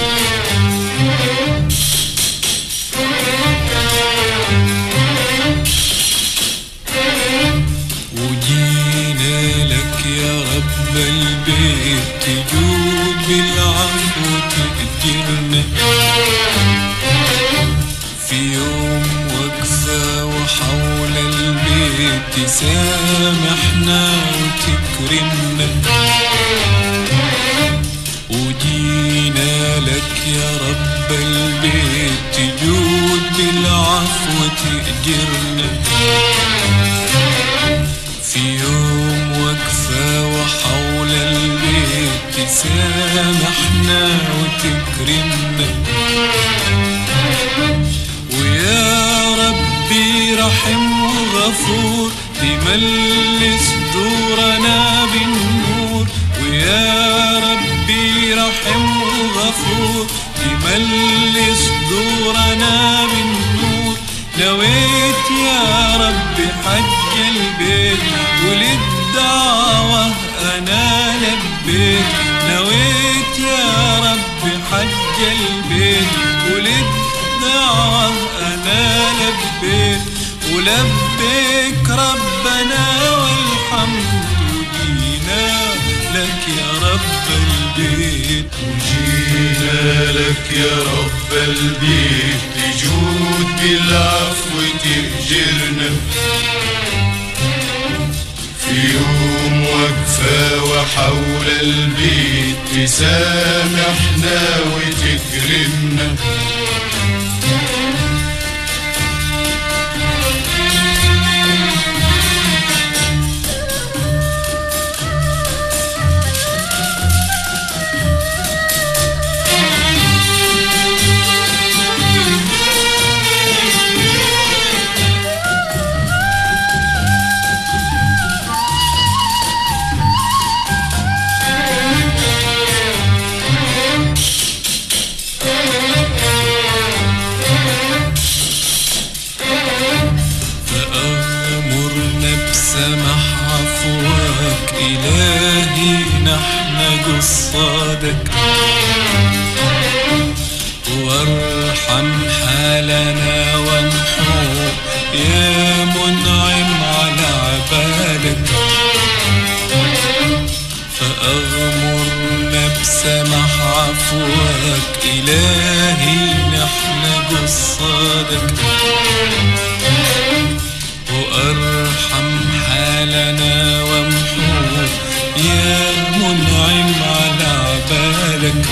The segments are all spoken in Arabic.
وجينا لك يا رب البيت تجود بالعفو وتأجرنا في يوم وقفة وحول البيت تسامحنا وتكرمنا. وجينا لك يا رب البيت تجود بالعفو وتأجرنا في يوم وقفة وحول البيت تسامحنا وتكرمنا. ويا ربي رحم وغفور تملي صدورنا بالنور. ويا ربي رحم وغفور تملي صدورنا بالنور. نويت يا ربي حج البيت وللدعوة أنا لبيت. نويت يا ربي حج البيت وللدعوة أنا لبيت. ولبيك ربنا والحمد وجينا لك يا رب البيت. وجينا لك يا رب البيت تجود بالعفو تأجرنا في يوم وقفة وحول البيت تسامحنا وتكرمنا. سمح عفوك إلهي نحن قصادك. وارحم حالنا وامحو يا منعم على عبادك. فأغمرنا بسمح عفوك إلهي نحن قصادك. وارحم حالنا وامحو يا منعم على عبادك.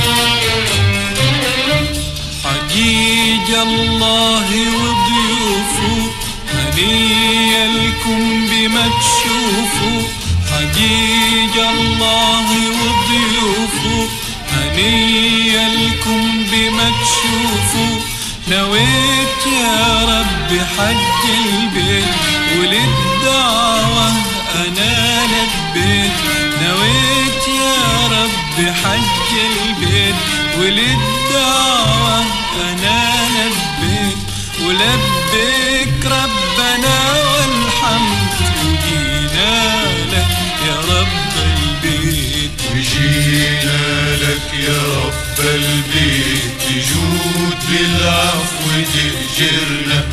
حجيج الله وضيوفه هنيا لكم بما تشوفوا. حجيج الله وضيوفه هنيا لكم بما تشوفوا. نويت يا رب حج البيت وللدعوة أنا لبيت. نويت يا رب حج البيت وللدعوة أنا لبيت. ولبيك ربنا والحمد وجينا لك يا رب البيت. وجينا لك يا رب البيت تجود بالعفو تأجرنا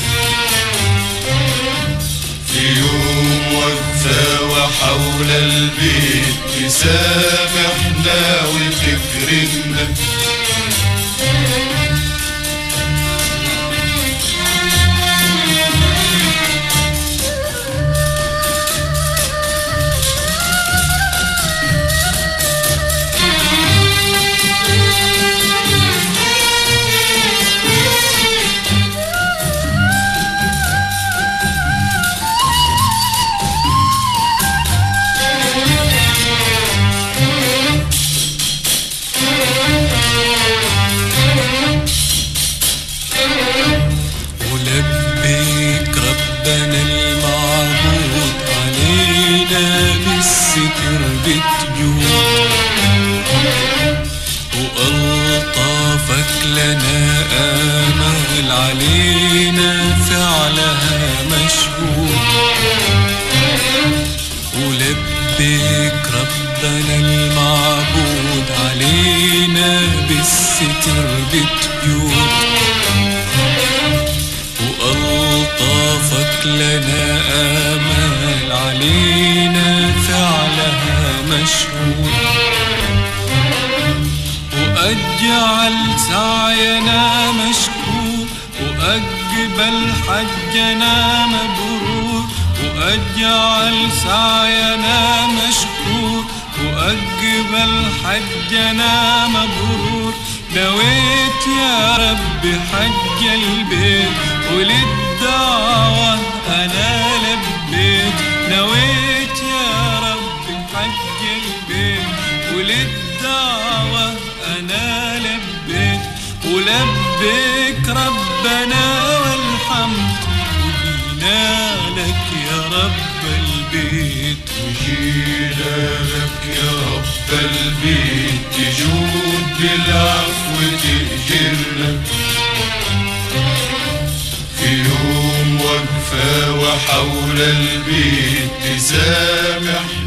في يوم وقفة وحول البيت تسامحنا وتكرمنا. ولبيك ربنا المعبود علينا بالستر بتجود. وألطافك لنا آمال علينا فعلها مشهود. ولبيك ربنا المعبود علينا بالستر بتجود، وألطافك لنا آمال علينا فعلها مشهود، وأجعل سعينا مشكور، وأقبل حجنا مبرور، وأجعل سعينا مشكور، وأقبل حجنا مبرور. نويت يا رب حج البيت وللدعوة أنا لبيت، نويت يا رب حج البيت وللدعوة أنا لبيت، ولبيك ربنا والحمد، وجينا لك يا رب البيت، وجينا لك يا رب البيت، تجود بالعفو تأجرنا في يوم وقفة وحول البيت تسامح